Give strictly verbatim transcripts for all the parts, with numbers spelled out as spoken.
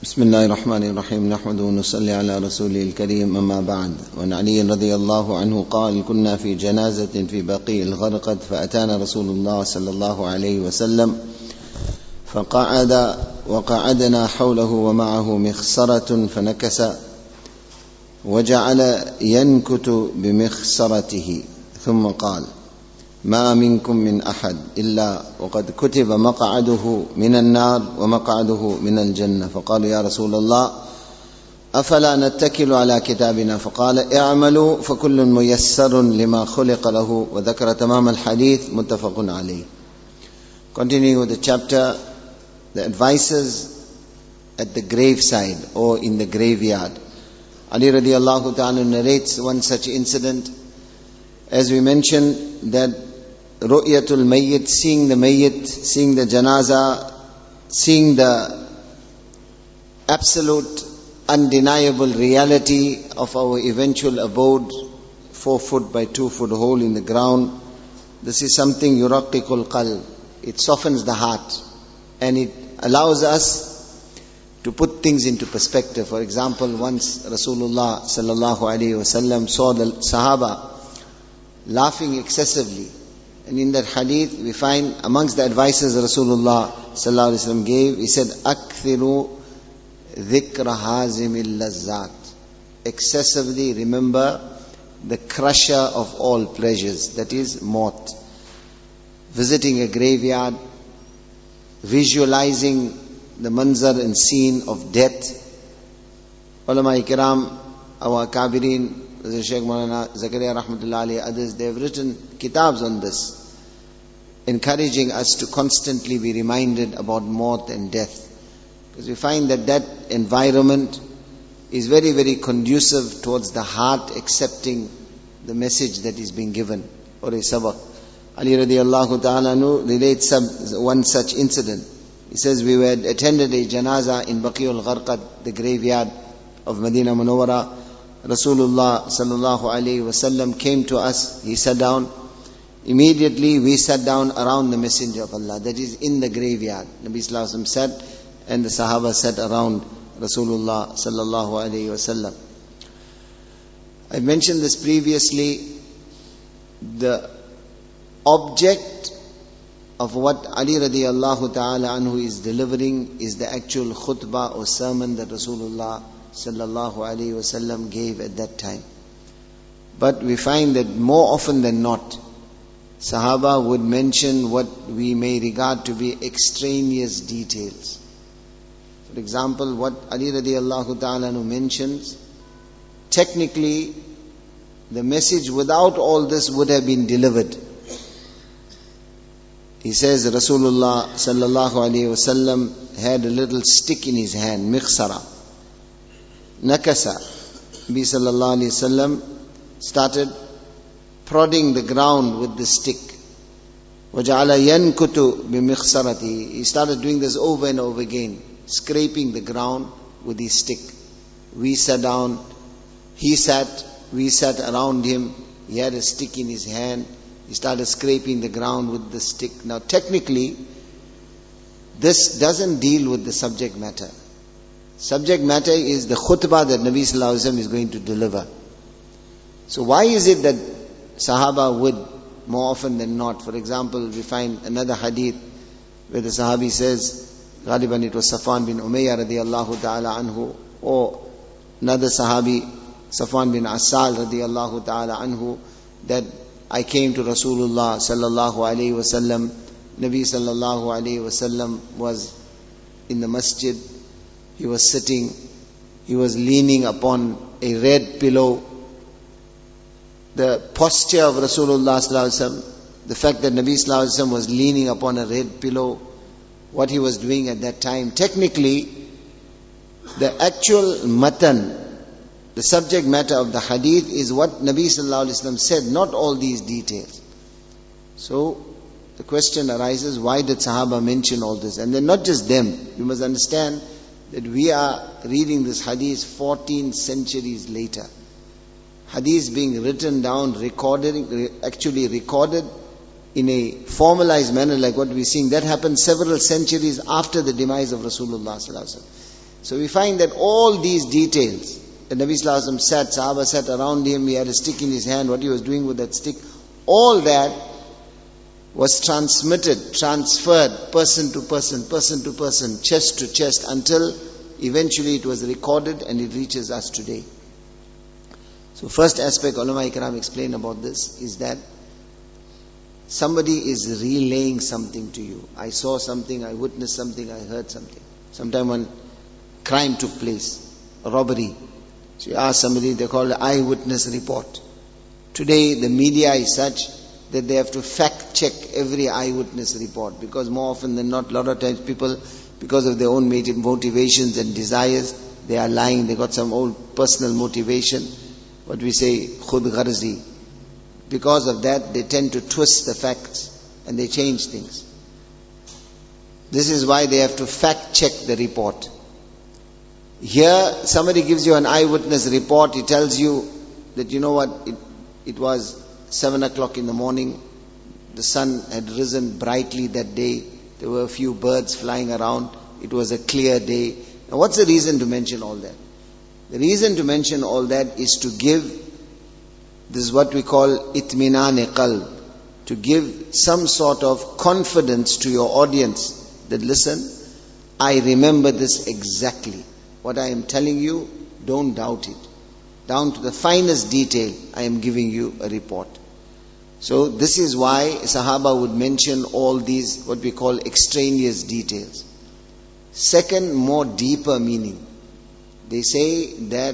بسم الله الرحمن الرحيم نحمده ونصلي على رسوله الكريم أما بعد. وعن علي رضي الله عنه قال: كنا في جنازة في بقيع الغرقد فأتانا رسول الله صلى الله عليه وسلم فقعد وقعدنا حوله ومعه مخصرة فنكس وجعل ينكت بمخصرته ثم قال: ما منكم من أحد إلا وقد كتب مقعده من النار ومقعده من الجنة. فقالوا: يا رسول الله أفلا نتكل على كتابنا؟ فقال: اعملوا فكل ميسر لما خلق له. وذكر تمام الحديث متفق عليه. Continuing with the chapter, the advices at the graveside or in the graveyard. Ali radiallahu ta'ala narrates one such incident. As we mentioned, that Ru'yatul Mayyit, seeing the Mayyit, seeing the Janaza, seeing the absolute, undeniable reality of our eventual abode, four foot by two foot hole in the ground. This is something yuraqiqul qalb. It softens the heart and it allows us to put things into perspective. For example, once Rasulullah sallallahu alaihi wasallam saw the Sahaba laughing excessively. And in that hadith we find amongst the advices Rasulullah sallallahu alaihi wasallam gave, he said, "Akthiru dhikra hazimil lazzat." Excessively remember the crusher of all pleasures, that is maut. Visiting a graveyard, visualizing the manzar and scene of death. Ulama Ikram, our Kabirin, Shaykh Maulana Zakaria Rahmatullah alayhi, others, they have written kitabs on this, encouraging us to constantly be reminded about maut and death. Because we find that that environment is very, very conducive towards the heart accepting the message that is being given, or a sabak. Ali radiallahu ta'ala anhu relates one such incident. He says, we had attended a janaza in Baqi'ul Gharqad, the graveyard of Medina Munawwara. Rasulullah sallallahu alayhi wasallam came to us, he sat down. Immediately we sat down around the Messenger of Allah, that is in the graveyard. Nabi sallallahu alayhi wasallam sat and the Sahaba sat around Rasulullah sallallahu alayhi wasallam. I mentioned this previously. The object of what Ali radiallahu ta'ala anhu is delivering is the actual khutbah or sermon that Rasulullah sallallahu alayhi wasallam gave at that time. But we find that more often than not, Sahaba would mention what we may regard to be extraneous details. For example, what Ali radiallahu ta'ala anhu mentions, technically the message without all this would have been delivered. He says Rasulullah sallallahu alayhi wasallam had a little stick in his hand, mikhsara. Nakasa. Nabi sallallahu alayhi wasallam started prodding the ground with the stick. وَجَعَلَ يَنْكُتُ بِمِخْصَرَتِهِ. He started doing this over and over again, scraping the ground with his stick. We sat down, he sat, we sat around him. He had a stick in his hand. He started scraping the ground with the stick. Now technically, this doesn't deal with the subject matter. Subject matter is the khutbah that Nabi sallallahu alaihi wasallam is going to deliver. So why is it that Sahaba would more often than not, for example, we find another hadith where the Sahabi says, Ghaliban it was Safwan bin Umayyah radiallahu ta'ala anhu, or another Sahabi, Safwan bin Asal radiallahu ta'ala anhu, that I came to Rasulullah sallallahu alayhi wasallam. Nabi sallallahu alayhi wasallam was in the masjid. He was sitting, he was leaning upon a red pillow. The posture of Rasulullah sallallahu alaihi wasallam, the fact that Nabi sallallahu alaihi wasallam was leaning upon a red pillow, what he was doing at that time. Technically, the actual matan, the subject matter of the hadith is what Nabi sallallahu alaihi wasallam said, not all these details. So, the question arises, why did Sahaba mention all this? And then not just them. You must understand that we are reading this hadith fourteen centuries later. Hadith being written down, recorded, actually recorded in a formalized manner like what we're seeing. That happened several centuries after the demise of Rasulullah sallallahu alaihi wasallam. So we find that all these details, the Nabi Sallallahu Alaihi Wasallam sat, Sahaba sat around him, he had a stick in his hand, what he was doing with that stick, all that was transmitted, transferred, person to person, person to person, chest to chest, until eventually it was recorded and it reaches us today. So first aspect ulama ikram explain about this is that somebody is relaying something to you. I saw something, I witnessed something, I heard something. Sometime when crime took place, a robbery. So you ask somebody, they call it eyewitness report. Today the media is such that they have to fact check every eyewitness report, because more often than not, a lot of times people, because of their own motivations and desires, they are lying, they got some old personal motivation, what we say, khud gharzi. Because of that, they tend to twist the facts and they change things. This is why they have to fact check the report. Here, somebody gives you an eyewitness report, he tells you that, you know what, it, it was seven o'clock in the morning, the sun had risen brightly that day, there were a few birds flying around, it was a clear day. Now what's the reason to mention all that? The reason to mention all that is to give, this is what we call itminan qalb, to give some sort of confidence to your audience that listen, I remember this exactly. What I am telling you, don't doubt it. Down to the finest detail, I am giving you a report. So this is why Sahaba would mention all these, what we call extraneous details. Second, more deeper meaning. They say that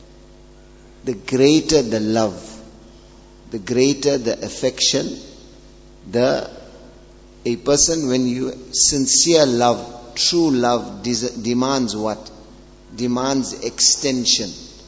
the greater the love, the greater the affection, the a person, when you sincere love, true love des- demands what? Demands extension.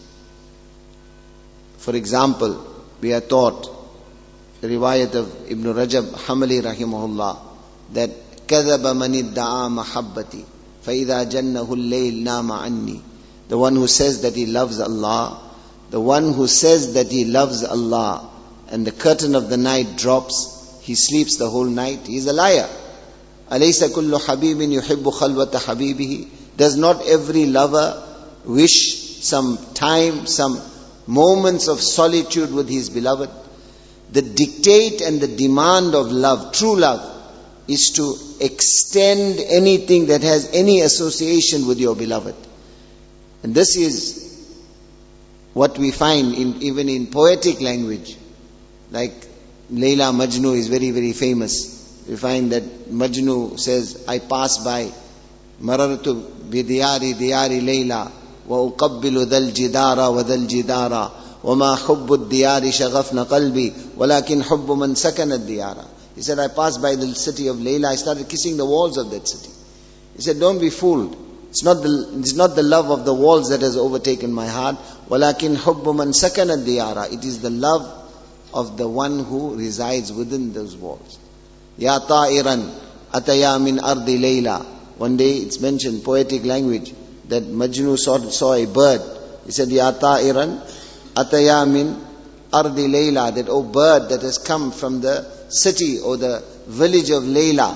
For example, we are taught the riwayat of Ibn Rajab Hamali rahimahullah that كَذَبَ مَنِ ادَّعَى مَحَبَّتِي فَإِذَا جَنَّهُ اللَّيْلِ نَامَ عَنِّي. The one who says that he loves Allah, the one who says that he loves Allah and the curtain of the night drops, he sleeps the whole night, he is a liar. أَلَيْسَ كُلُّ حَبِيبٍ يُحِبُّ خَلْوَةَ حَبِيبِهِ. Does not every lover wish some time, some moments of solitude with his beloved? The dictate and the demand of love, true love, is to extend anything that has any association with your beloved. And this is what we find in, even in poetic language. Like Layla Majnu is very, very famous. We find that Majnu says, I pass by marartu bidiyari diyari Layla wa uqabbilu dhal jidara wa dhal jidara wa ma hubbu diyari shaghafna qalbi walakin hubbu man sakana diyara. He said, I passed by the city of Layla, I started kissing the walls of that city. He said, don't be fooled. It's not the, it's not the love of the walls that has overtaken my heart. وَلَكِنْ حُبُّ مَنْ سَكَنَ الدِّيَارَ. It is the love of the one who resides within those walls. يَا طَائِرًا أَتَيَا مِنْ أَرْضِ لَيْلَى. One day it's mentioned, poetic language, that Majnu saw, saw a bird. He said, يَا طَائِرًا أَتَيَا مِنْ أَرْضِ لَيْلَى. That, oh bird that has come from the city or the village of Layla.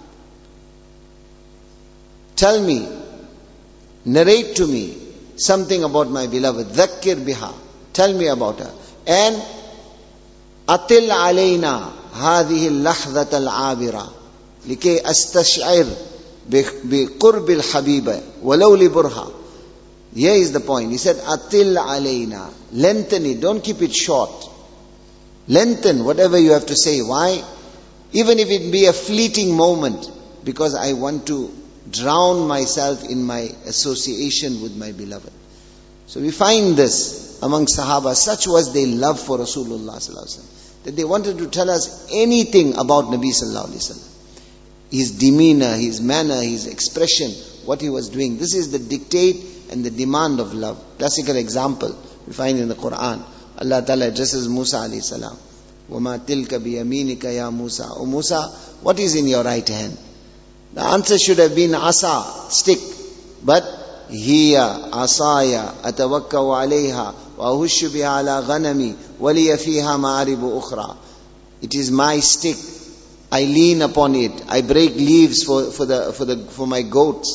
Tell me, narrate to me something about my beloved. Dhakkir biha. Tell me about her. And atil alayna hadhihi al-lahdhat al-abira likay astash'ir bi qurb al-habiba walau li burha. Here is the point. He said, atil alayna. Lengthen it. Don't keep it short. Lengthen whatever you have to say. Why? Even if it be a fleeting moment, because I want to drown myself in my association with my beloved. So we find this among Sahaba. Such was their love for Rasulullah sallallahu alaihi wasallam, that they wanted to tell us anything about Nabi sallallahu alaihi wasallam. His demeanor, his manner, his expression, what he was doing. This is the dictate and the demand of love. Classical example we find in the Quran. Allah Ta'ala addresses Musa alayhi salam. وَمَا تِلْكَ بِيَمِينِكَ يَا مُوسَى. O Musa, what is in your right hand? The answer should have been asa, stick. But hiya asaya atawakkau alayha wa ahushu biha ala ghanami wa liya fiha ma'aribu ukhra. It is my stick. I lean upon it. I break leaves for, for the for the for my goats,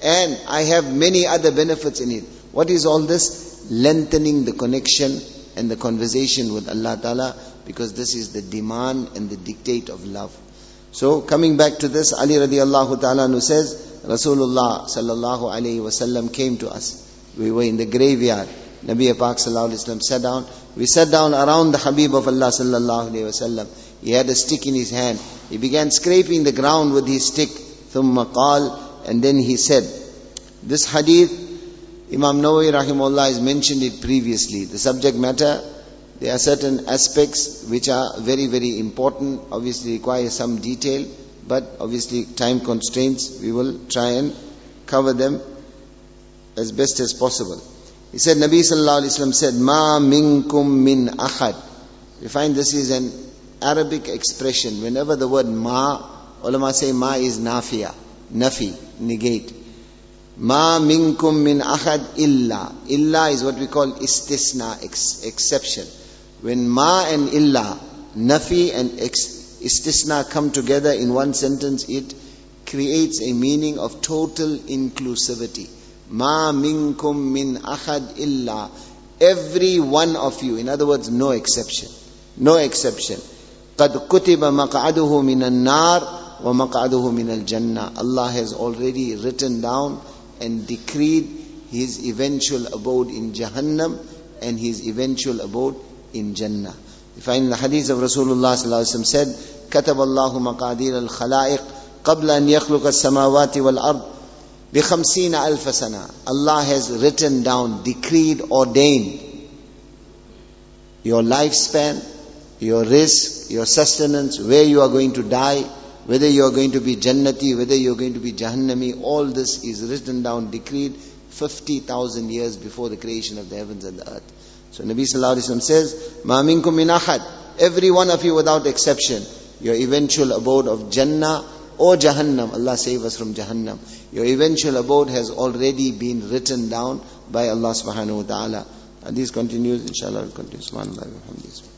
and I have many other benefits in it. What is all this? Lengthening the connection and the conversation with Allah Ta'ala, because this is the demand and the dictate of love. So coming back to this, Ali radiallahu ta'ala anhu says, Rasulullah sallallahu alayhi wasallam came to us. We were in the graveyard. Nabi Pak sallallahu alayhi wasallam sat down. We sat down around the Habib of Allah sallallahu alayhi wasallam. He had a stick in his hand. He began scraping the ground with his stick. ثُمَّ قَالَ, and then he said, this hadith, Imam Nawawi rahimahullah has mentioned it previously. The subject matter, there are certain aspects which are very, very important, obviously require some detail, but obviously time constraints, we will try and cover them as best as possible. He said, Nabi sallallahu alayhi wa sallam said, Ma minkum min ahad. We find this is an Arabic expression. Whenever the word ma, ulama say ma is nafiya, nafi, negate. Ma minkum min ahad illa. Illa is what we call istisna, ex- exception. When ma and illa, nafi and ex- istisna come together in one sentence, it creates a meaning of total inclusivity. Ma minkum min ahad illa. Every one of you, in other words, no exception. No exception. قَدْ كُتِبَ مَقْعَدُهُ مِنَ النَّارِ وَمَقْعَدُهُ مِنَ الْجَنَّةِ. Allah has already written down and decreed his eventual abode in Jahannam and his eventual abode in Jannah. We find in the hadith of Rasulullah sallallahu alaihi wasallam said, كَتَبَ اللَّهُ مَقَادِيرَ الْخَلَائِقِ قَبْلَ أَنْ يَخْلُقَ السَّمَاوَاتِ وَالْأَرْضِ بِخَمْسِينَ أَلْفَ سَنَةٍ. Allah has written down, decreed, ordained your lifespan, your risk, your sustenance, where you are going to die, whether you are going to be Jannati, whether you are going to be Jahannami. All this is written down, decreed fifty thousand years before the creation of the heavens and the earth. So Nabi sallallahu alaihi wasallam says, Ma minkum min ahad. Every one of you without exception, your eventual abode of Jannah or Jahannam, Allah save us from Jahannam, your eventual abode has already been written down by Allah subhanahu wa ta'ala. And this continues, inshallah, will continue. Subhanallah wa bihamdihi.